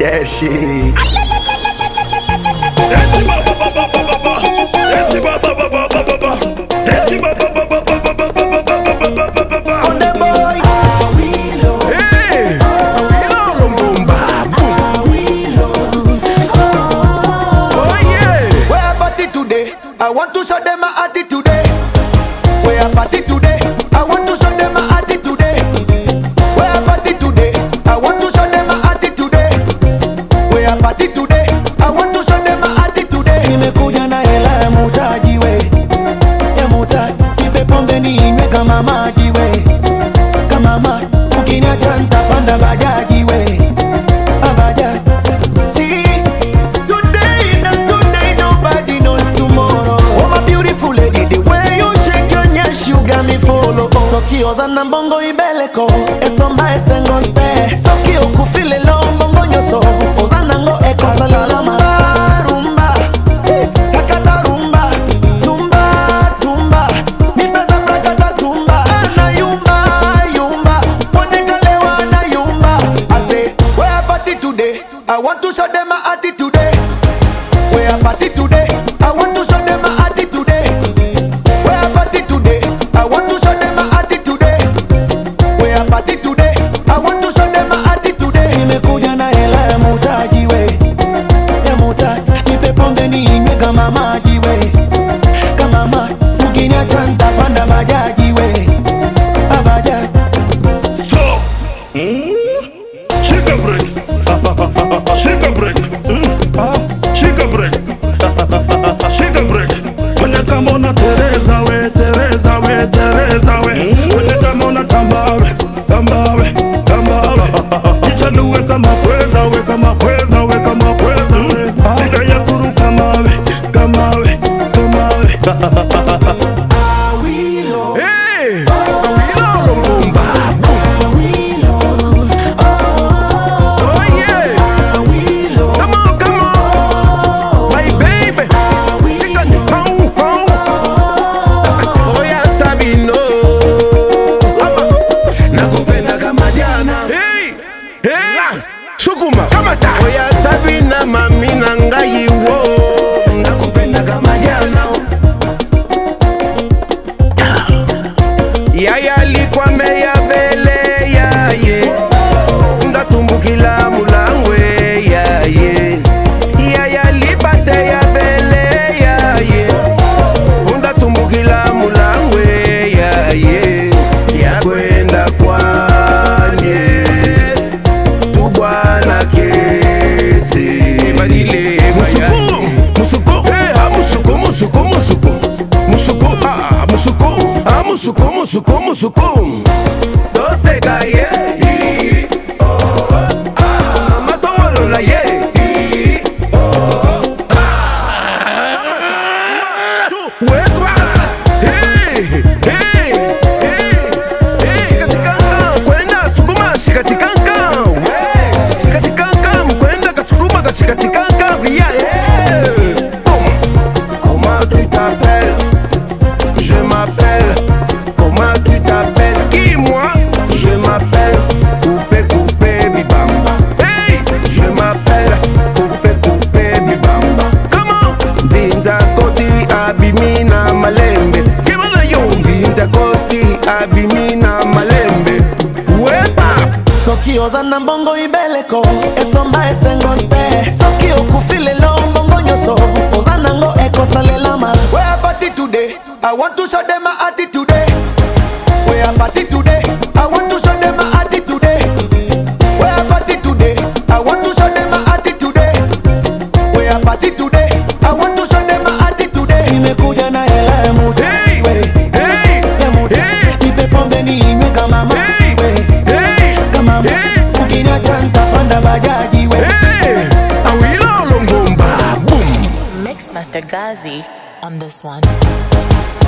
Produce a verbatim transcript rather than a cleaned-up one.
that shit. I want to show them my attitude today. We are party today. I want to show them my attitude today. We are party today. I want to show them my attitude today. We are party today. I want to show them my attitude today. Nimekuja na hela ya mutaji we, ya mutaji. Nipe pombe ninywe kama maji we, kama maji. Ukiniacha nitapanda bajaji we, bajaji. Sokioza na mbongo ibeleko esomba esengonte Sokio kufile lo mbongo nyoso Ozana ngo eko salalama Rumba, takata rumba Tumba, tumba Mipeza prakata tumba Na yumba, yumba Monekalewa na yumba I say, we are party today I want to show them my attitude today. We are party today I want to show them my attitude today. We are party today I want to show them my attitude today. We are party today I want to show them my attitude today. Nimekuja na hela ya mutaji we, ya mutaji. Nipe pombe ninywe kama maji we, kama maji. Ukiniacha nitapanda bajaji we, bajaji. So, mm? Shake a break. Shake a break. Mm? Shake a break. Shake a break. Kwenye kama na Teresa we, Teresa we, Teresa we. Kwenye kama na tambawe, tambawe, tambawe. Kichanuwe kama pweza we, kama pweza we, kama pweza we. Tika ya kuru kama we, kama we, kama we. Awilo, Hey, Awilo Lumumba. Oh yeah, Awilo, come on, come on, my baby. Sika ni pau, pau. Oh yeah, Sabino. nakupenda kama jana. Hey, hey, sukuma kama ta. Oh yeah, Sabina mami na ngai wo. Nakupenda kama jana. Yaya likwame ya bele ya ye. Ndatumbukila mulangwe ya ye. Yaya lipate ya bele ya ye. Ndatumbukila mulangwe ya ye. Ya kwenda kwanye tubwana kesi badile maya. Musuko, eh, musuko, musuko, musuko. Musuko, ah, musuko, ah, musuko, musuko, musuko. Dose kaye, oh, ah, matolo la ye, oh, ah. Wekwa, hey, hey, hey, hey. Shikatikanga, kwenda sukuma, shikatikanga, we. Shikatikanga, mkwenda kasukuma, kashikatikanga, yeah, hey. Boum. Comment tu t'appelles? Je m'appelle. Comment tu t'appelles? Qui moi? Je m'appelle Coupé Coupé Bibamba. Hey! Je m'appelle Coupé Coupé Bibamba. Comment? Dinza koti abimina malembe. Kimana yo? Dinza koti abimina malembe. Wepa! Sokioza na mbongo ibeleko esomba esengonte Sokio kufile lo mbongo nyoso Ozana ngo eko salelama. We are party today I want to show them my attitude today. We are party today I want to show them my attitude today. We are party today I want to show them my attitude today. We are party today I want to show them my attitude today. Nimekuja na hela ya mutaji we, Hey! ya mutaji. Nipe pombe ninywe kama maji we, Hey! kama maji. Ukiniacha nitapanda bajaji we. Hey! Awilo Lumumba. Boom! Mix Master Gazi on this one.